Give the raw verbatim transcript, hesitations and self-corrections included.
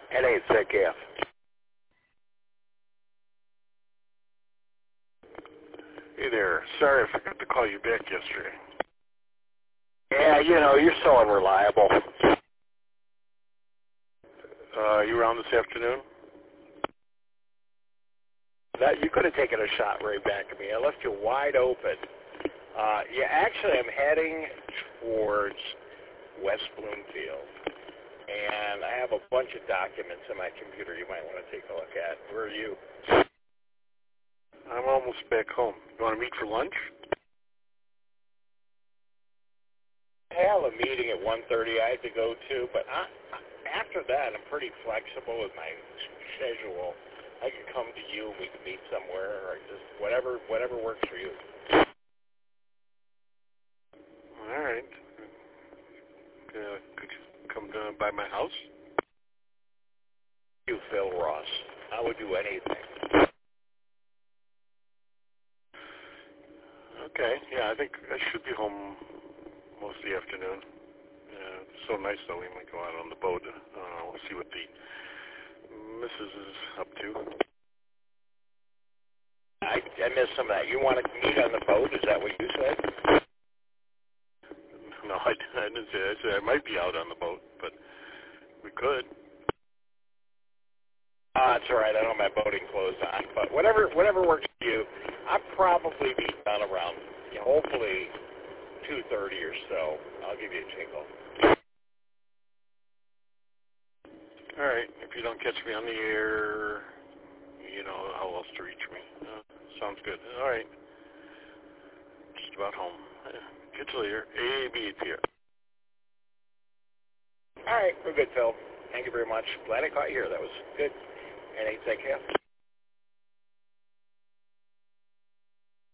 N eight Z K F. Hey there. Sorry I forgot to call you back yesterday. Yeah, you know, you're so unreliable. Uh, you around this afternoon? That you could have taken a shot right back at me. I left you wide open. Uh, yeah, actually, I'm heading towards West Bloomfield, and I have a bunch of documents in my computer you might want to take a look at. Where are you? I'm almost back home. You want to meet for lunch? I have a meeting at one thirty I have to go to, but I, after that, I'm pretty flexible with my schedule. I can come to you, we can meet somewhere, or just whatever whatever works for you. All right. Uh, could you come down by my house? You, Phil Ross. I would do anything. Okay. Yeah, I think I should be home most of the afternoon. Uh, it's so nice, though. We might go out on the boat. Uh, we'll see what the missus is up to. I, I missed some of that. You want to meet on the boat? Is that what you said? No, I, I didn't say that. I said I might be out on the boat, but we could. Uh, that's all right. I don't have my boating clothes on, but whatever whatever works for you. I'll probably be done around, you know, hopefully two thirty or so. I'll give you a tinkle. All right. If you don't catch me on the air, you know how else to reach me. Uh, sounds good. All right. Just about home. Yeah. Catch you later. A B P R. All right. We're good, Phil. Thank you very much. Glad I caught you here. That was good. And eight, take care.